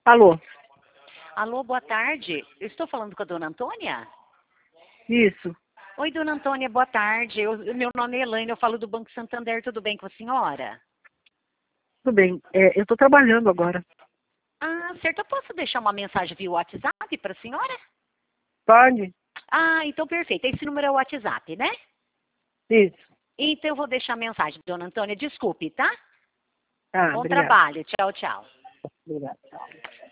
Alô? Alô, boa tarde. Eu estou falando com a dona Antônia? Isso. Oi, dona Antônia, boa tarde. Meu nome é Elaine, eu falo do Banco Santander. Tudo bem com a senhora? Tudo bem. Eu estou trabalhando agora. Ah, certo. Eu posso deixar uma mensagem via WhatsApp para a senhora? Pode? Ah, então perfeito. Esse número é o WhatsApp, né? Isso. Então eu vou deixar a mensagem, dona Antônia. Desculpe, tá? Tá, Bom obrigada. trabalho. Tchau, tchau. Obrigada.